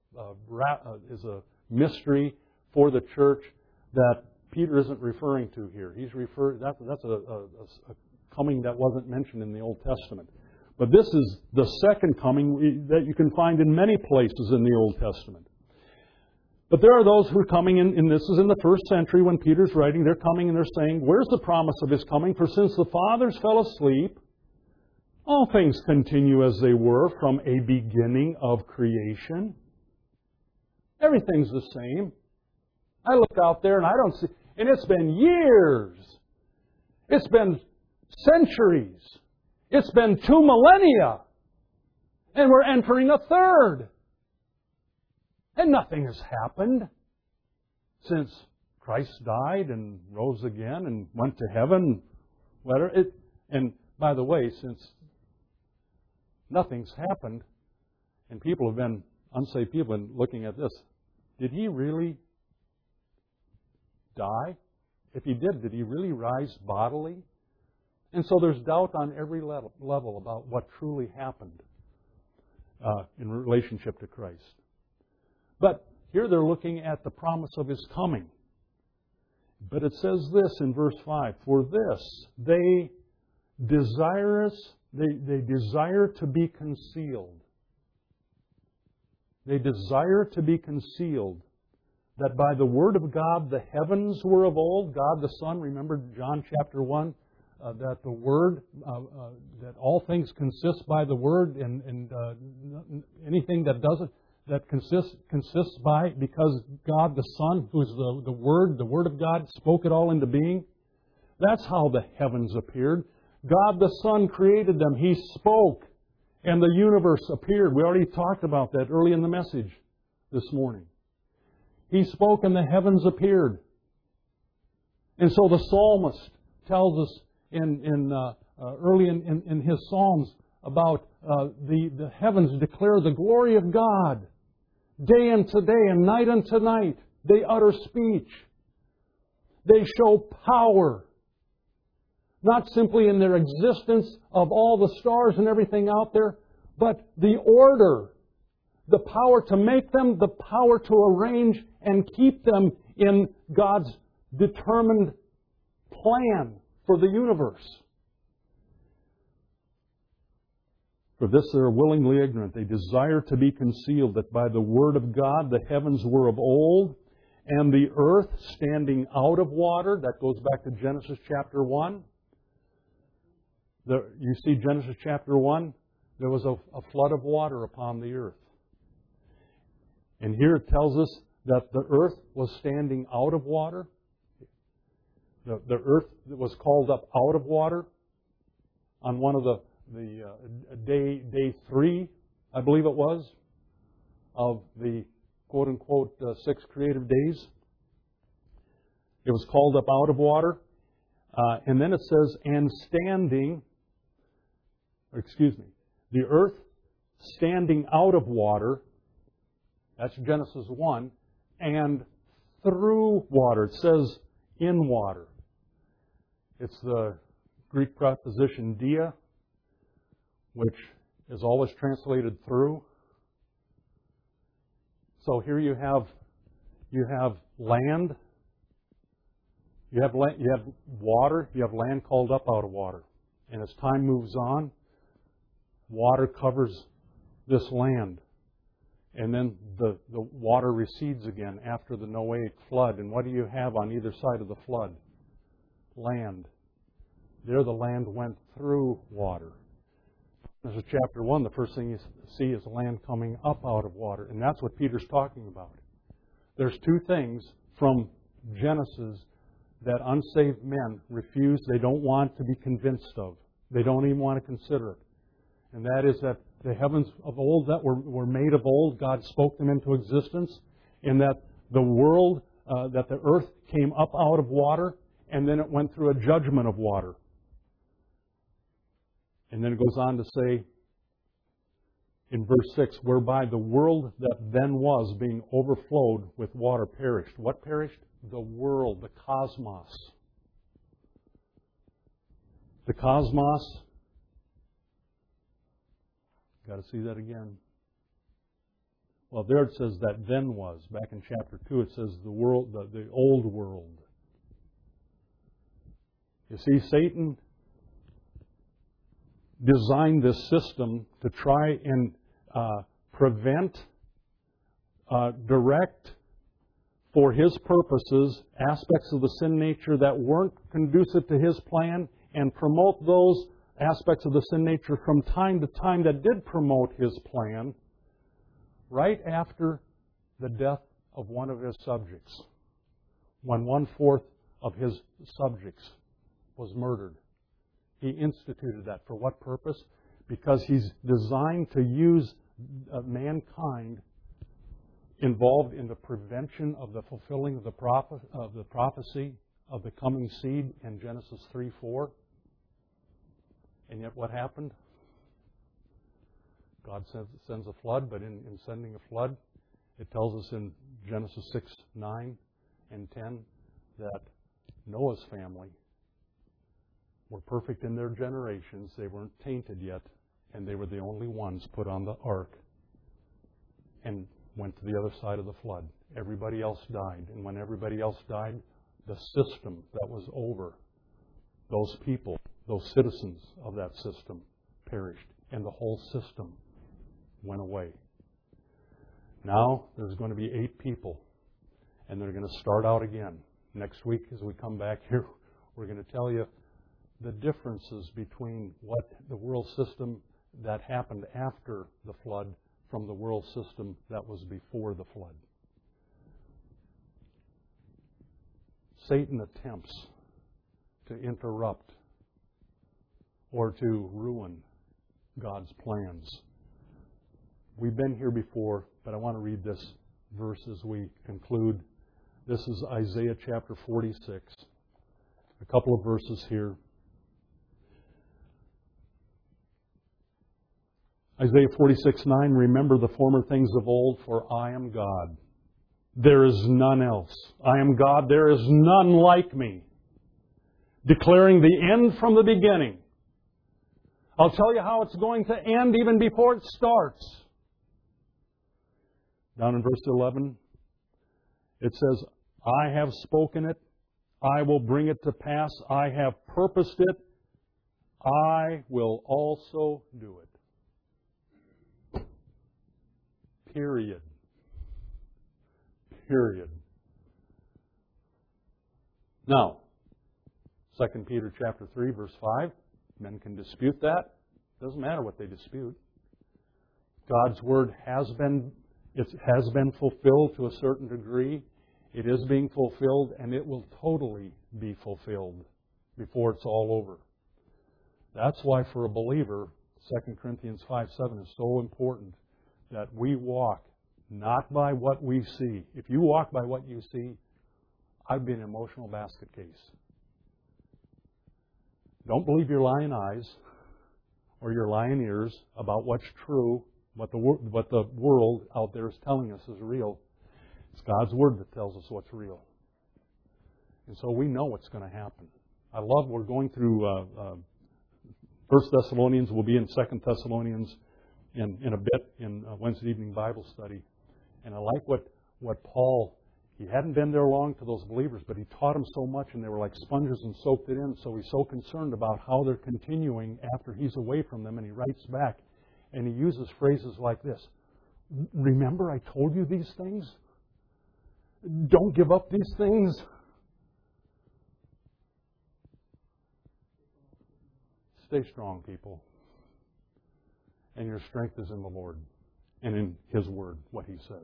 a mystery for the church that Peter isn't referring to here. That's a coming that wasn't mentioned in the Old Testament. But this is the second coming that you can find in many places in the Old Testament. But there are those who are coming in, and this is in the first century when Peter's writing, they're coming and they're saying, where's the promise of His coming? For since the fathers fell asleep, all things continue as they were from a beginning of creation. Everything's the same. I look out there and I don't see, and it's been years. It's been centuries. It's been 2 millennia. And we're entering a third. And nothing has happened since Christ died and rose again and went to heaven. And by the way, since nothing's happened, and people have been, unsaved people have been looking at this, did He really die? If He did He really rise bodily? And so there's doubt on every level about what truly happened in relationship to Christ. But here they're looking at the promise of His coming. But it says this in verse 5, for this they desire to be concealed. They desire to be concealed, that by the word of God the heavens were of old, God the Son, remember John chapter 1, that the Word, that all things consist by the Word, and anything that doesn't, that consists by, because God the Son, who is the Word of God, spoke it all into being. That's how the heavens appeared. God the Son created them. He spoke, and the universe appeared. We already talked about that early in the message this morning. He spoke and the heavens appeared. And so the psalmist tells us early in his Psalms about the heavens declare the glory of God. Day unto day and night unto night, they utter speech. They show power. Not simply in their existence of all the stars and everything out there, but the order, the power to make them, the power to arrange and keep them in God's determined plan for the universe. For this they are willingly ignorant. They desire to be concealed, that by the word of God the heavens were of old, and the earth standing out of water. That goes back to Genesis chapter 1. You see Genesis chapter 1. there was a flood of water upon the earth. And here it tells us that the earth was standing out of water. The earth was called up out of water on one of the day 3, I believe it was, of the quote-unquote 6 creative days. It was called up out of water. And then it says, the earth standing out of water, that's Genesis 1, and through water. It says in water. It's the Greek preposition dia, which is always translated through. So here you have land, you have water, you have land called up out of water. And as time moves on, water covers this land. And then the water recedes again after the Noahic flood. And what do you have on either side of the flood? Land. There the land went through water. This is chapter 1. The first thing you see is land coming up out of water. And that's what Peter's talking about. There's 2 things from Genesis that unsaved men refuse, they don't want to be convinced of. They don't even want to consider it. And that is that the heavens of old that were made of old, God spoke them into existence, and that the world, that the earth came up out of water, and then it went through a judgment of water. And then it goes on to say in verse 6, whereby the world that then was being overflowed with water perished. What perished? The world, the cosmos. The cosmos. Got to see that again. Well, there it says that then was. Back in chapter 2 it says the world, the old world. You see, Satan designed this system to try and prevent, direct, for his purposes, aspects of the sin nature that weren't conducive to his plan, and promote those aspects of the sin nature from time to time that did promote his plan, right after the death of one of his subjects, when 1/4 of his subjects was murdered. He instituted that. For what purpose? Because he's designed to use mankind involved in the prevention of the fulfilling of the prophecy of the coming seed in Genesis 3:4. And yet what happened? God sends a flood, but in sending a flood, it tells us in Genesis 6:9 and 10 that Noah's family were perfect in their generations. They weren't tainted yet, and they were the only ones put on the ark and went to the other side of the flood. Everybody else died. And when everybody else died, the system that was over those people, those citizens of that system, perished. And the whole system went away. Now, there's going to be 8 people. And they're going to start out again. Next week, as we come back here, we're going to tell you the differences between what the world system that happened after the flood from the world system that was before the flood. Satan attempts to interrupt or to ruin God's plans. We've been here before, but I want to read this verse as we conclude. This is Isaiah chapter 46. A couple of verses here. Isaiah 46:9, remember the former things of old, for I am God. There is none else. I am God, there is none like me. Declaring the end from the beginning. I'll tell you how it's going to end even before it starts. Down in verse 11, it says, I have spoken it, I will bring it to pass, I have purposed it, I will also do it. Period. Period. Now, 2 Peter chapter 3, verse 5, men can dispute that. Doesn't matter what they dispute. God's Word has been fulfilled to a certain degree. It is being fulfilled, and it will totally be fulfilled before it's all over. That's why for a believer, 2 Corinthians 5:7 is so important, that we walk not by what we see. If you walk by what you see, I'd be an emotional basket case. Don't believe your lying eyes or your lying ears about what's true, what the world out there is telling us is real. It's God's Word that tells us what's real. And so we know what's going to happen. I love, we're going through 1 Thessalonians. We'll be in 2 Thessalonians in a bit in Wednesday evening Bible study. And I like what Paul, he hadn't been there long to those believers, but he taught them so much and they were like sponges and soaked it in. So he's so concerned about how they're continuing after he's away from them, and he writes back and he uses phrases like this. Remember I told you these things? Don't give up these things. Stay strong, people. And your strength is in the Lord and in His Word, what He says.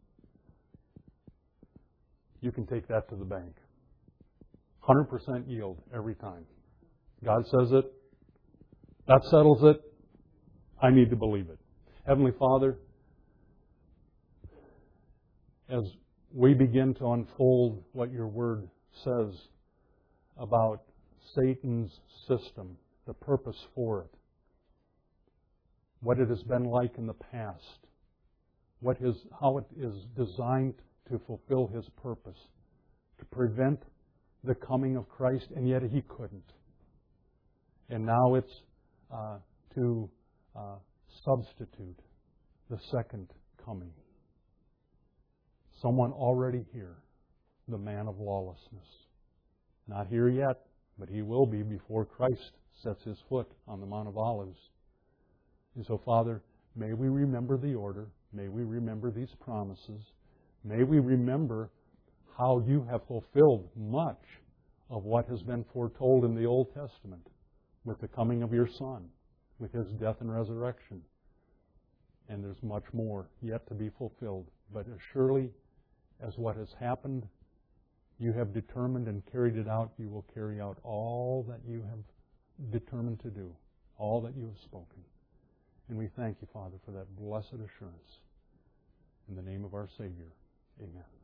You can take that to the bank. 100% yield every time. God says it. That settles it. I need to believe it. Heavenly Father, as we begin to unfold what your Word says about Satan's system, the purpose for it, what it has been like in the past, how it is designed to fulfill His purpose, to prevent the coming of Christ, and yet He couldn't. And now it's to substitute the second coming. Someone already here, the man of lawlessness. Not here yet, but he will be before Christ sets His foot on the Mount of Olives. And so, Father, may we remember the order. May we remember these promises. May we remember how you have fulfilled much of what has been foretold in the Old Testament with the coming of your Son, with His death and resurrection. And there's much more yet to be fulfilled. But as surely as what has happened, you have determined and carried it out, you will carry out all that you have determined to do, all that you have spoken. And we thank you, Father, for that blessed assurance. In the name of our Savior, amen.